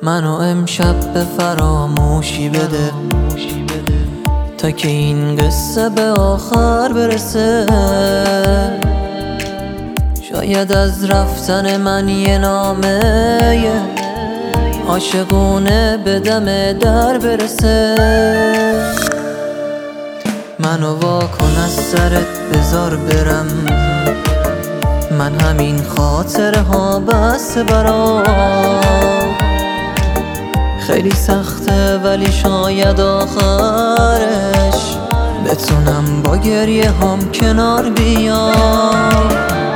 منو امشب به فراموشی بده تا که این قصه به آخر برسه. شاید از رفتن من یه نامه عاشقونه به دم در برسه. منو واکن از سرت بذار برم، من همین خاطره ها بس برام. خیلی سخته ولی شاید آخرش بتونم با گریه هم کنار بیام.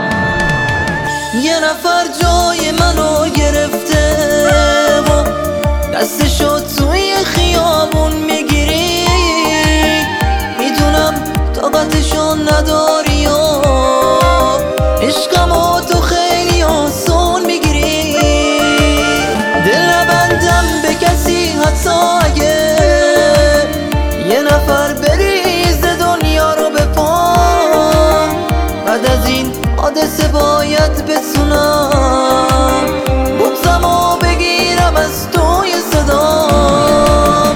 یه نفر جای منو گرفته و دستشو توی خیابون میگیری، میدونم طاقتشو نداری و عشقمو تو خیلی آسون میگیری. دل نبندم به کسی حتی اگه یه نفر بریز دنیا رو به پا. بعد از این حادثه باید بتونم بغضم و بگیرم از توی صدام.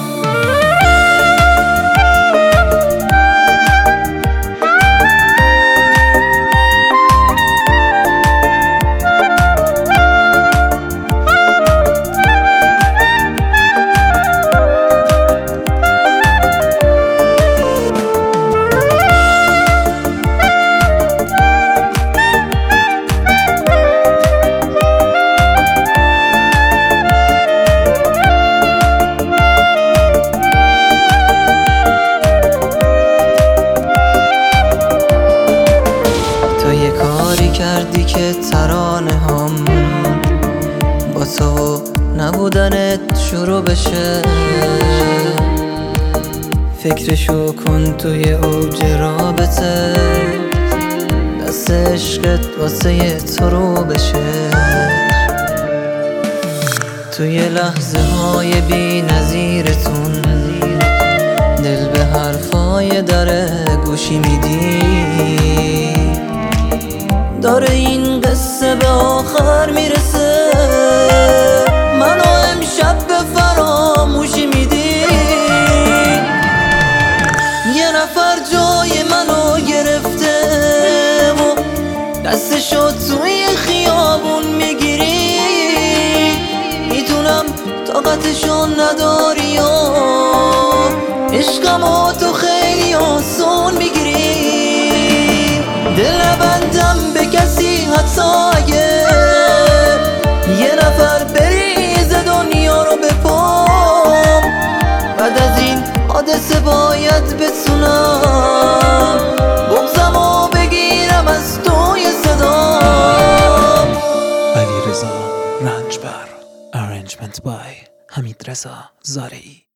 کردی که ترانه هم با تو نبودنت شروع بشه. فکرشو کن توی اوج رابطه، دست عشقت واسه تو رو بشه. توی لحظه های بی نظیرتون دل به حرفای در گوشی میدی. داره این قصه به آخر میرسه، منو امشب به فراموشی میدی. یه نفر جای منو گرفته و دستشو توی خیابون میگیری، میدونم طاقتشو نداری و عشقمو تو خیلی آسون میگیری. دل نبندم به کسی حتی اگه یه نفر بریز دنیا رو به پام. بعد از این حادثه باید بتونم بغضم و بگیرم از توی صدام. علیرضا رنجبر Arrangement by حمیدرضا زارعی.